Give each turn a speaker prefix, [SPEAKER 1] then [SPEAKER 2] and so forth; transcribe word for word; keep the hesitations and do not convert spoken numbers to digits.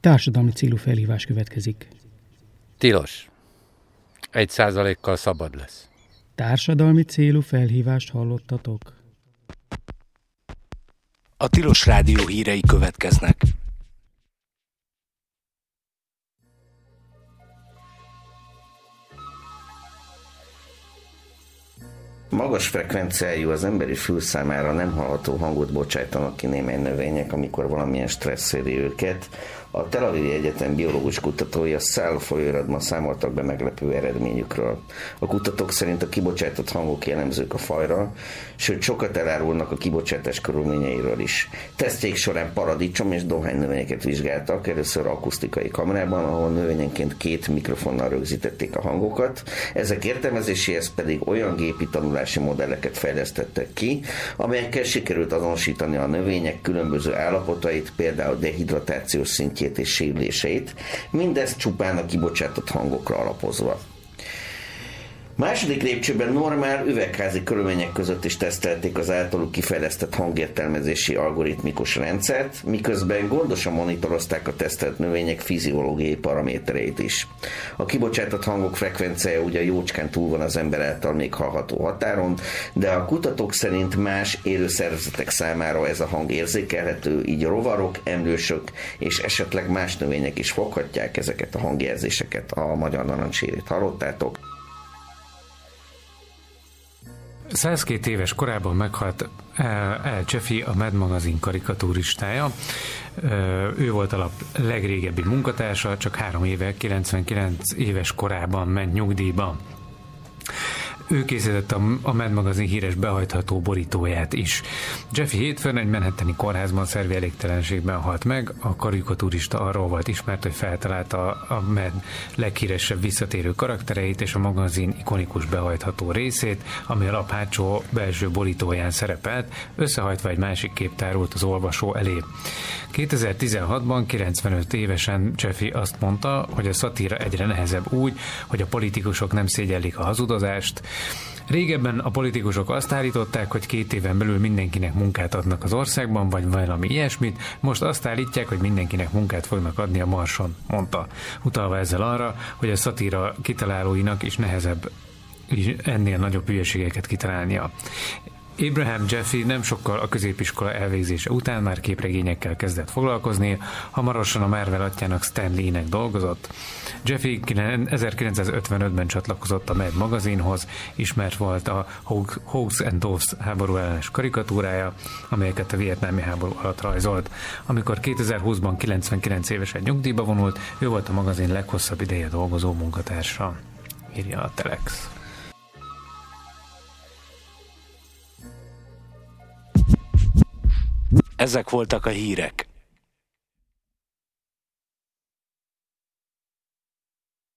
[SPEAKER 1] Társadalmi célú felhívás következik.
[SPEAKER 2] Tilos. Egy százalékkal szabad lesz.
[SPEAKER 1] Társadalmi célú felhívást hallottatok?
[SPEAKER 3] A Tilos Rádió hírei következnek.
[SPEAKER 4] Magas frekvenciájú, az emberi fül számára nem hallható hangot bocsájtanak ki némely növények, amikor valamilyen stressz éri őket. A Tel Avivi Egyetem biológus kutatói a Szál folyóiratban számoltak be meglepő eredményükről. A kutatók szerint a kibocsátott hangok jellemzők a fajra, sőt sokat elárulnak a kibocsátás körülményeiről is. Tesztjék során paradicsom és dohány növényeket vizsgáltak, először akusztikai kamerában, ahol növényenként két mikrofonnal rögzítették a hangokat. Ezek értelmezéséhez pedig olyan gépi tanulási modelleket fejlesztettek ki, amelyekkel sikerült azonosítani a növények különböző állapotait, például dehidratációs szintjét és sérüléseit, mindezt csupán a kibocsátott hangokra alapozva. Második lépcsőben normál üvegházi körülmények között is tesztelték az általuk kifejlesztett hangértelmezési algoritmikus rendszert, miközben gondosan monitorozták a tesztelt növények fiziológiai paramétereit is. A kibocsátott hangok frekvenciája ugye jócskán túl van az ember által még hallható határon, de a kutatók szerint más élőszervezetek számára ez a hang érzékelhető, így rovarok, emlősök és esetleg más növények is foghatják ezeket a hangjelzéseket. A magyar narancssérét hallottátok.
[SPEAKER 5] százkét éves korában meghalt Al Jaffee, a Mad magazin karikaturistája. Ő volt a lap legrégebbi munkatársa, csak három éve, kilencvenkilenc éves korában ment nyugdíjba. Ő készítette a Mad magazin híres behajtható borítóját is. Jaffee hétfőn egy manhattani kórházban szervi elégtelenségben halt meg. A karikaturista arról volt ismert, hogy feltalálta a Mad leghíresebb visszatérő karaktereit és a magazin ikonikus behajtható részét, ami a lap hátsó belső borítóján szerepelt, összehajtva egy másik kép tárult az olvasó elé. kétezer-tizenhatban kilencvenöt évesen Jaffee azt mondta, hogy a szatíra egyre nehezebb úgy, hogy a politikusok nem szégyellik a hazudozást. Régebben a politikusok azt állították, hogy két éven belül mindenkinek munkát adnak az országban, vagy valami ilyesmit, most azt állítják, hogy mindenkinek munkát fognak adni a Marson, mondta, utalva ezzel arra, hogy a szatíra kitalálóinak is nehezebb ennél nagyobb hülyeségeket kitalálnia. Abraham Jaffee nem sokkal a középiskola elvégzése után már képregényekkel kezdett foglalkozni, hamarosan a Marvel atyjának Stan Lee-nek dolgozott. Jaffee ezerkilencszázötvenötben csatlakozott a Mad magazinhoz, ismert volt a Hawks and Doves háború ellenes karikatúrája, amelyeket a vietnámi háború alatt rajzolt. Amikor kétezer-húszban kilencvenkilenc évesen nyugdíjba vonult, ő volt a magazin leghosszabb ideje dolgozó munkatársa, írja a Telex.
[SPEAKER 3] Ezek voltak a hírek.